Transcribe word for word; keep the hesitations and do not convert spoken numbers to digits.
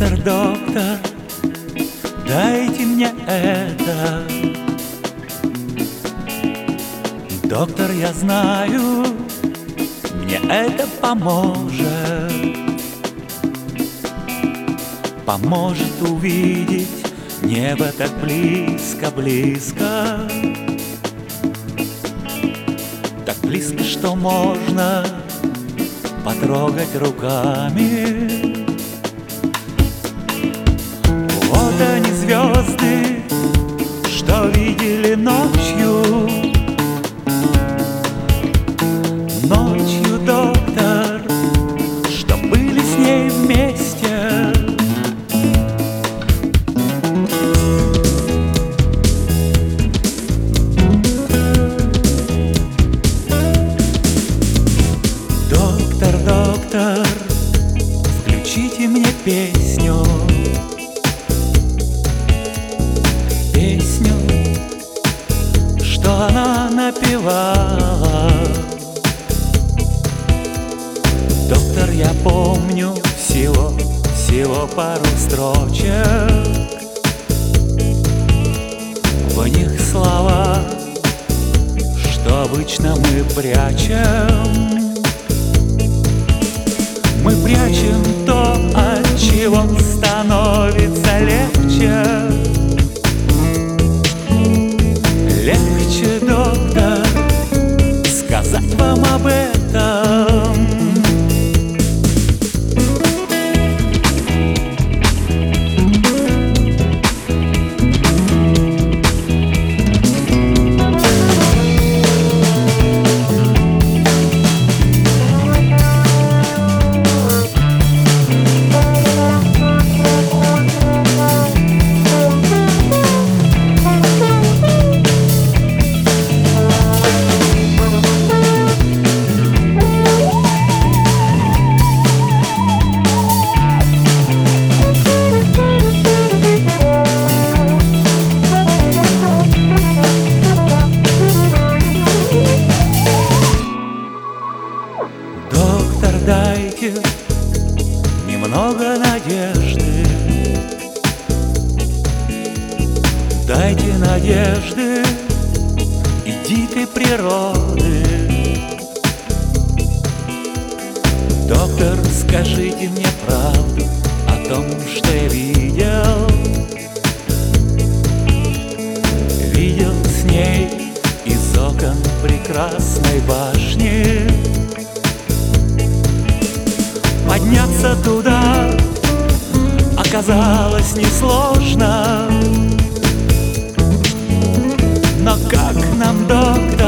Доктор, доктор, дайте мне это. Доктор, я знаю, мне это поможет. Поможет увидеть небо так близко-близко. Так близко, что можно потрогать руками. Вот они звезды, что видели ночью. Ночью, доктор, что были с ней вместе. Доктор, доктор, включите мне песню. Песню, что она напевала. Доктор, я помню всего, всего пару строчек. В них слова, что обычно мы прячем. Мы прячем то, от чего становится легче. Легче, доктор, сказать вам об этом. Доктор, дайте немного надежды. Дайте надежды и дикой природы. Доктор, скажите мне правду о том, что я видел. Видел с ней из окон прекрасной башни. Подняться туда оказалось несложно. Но как нам, доктор,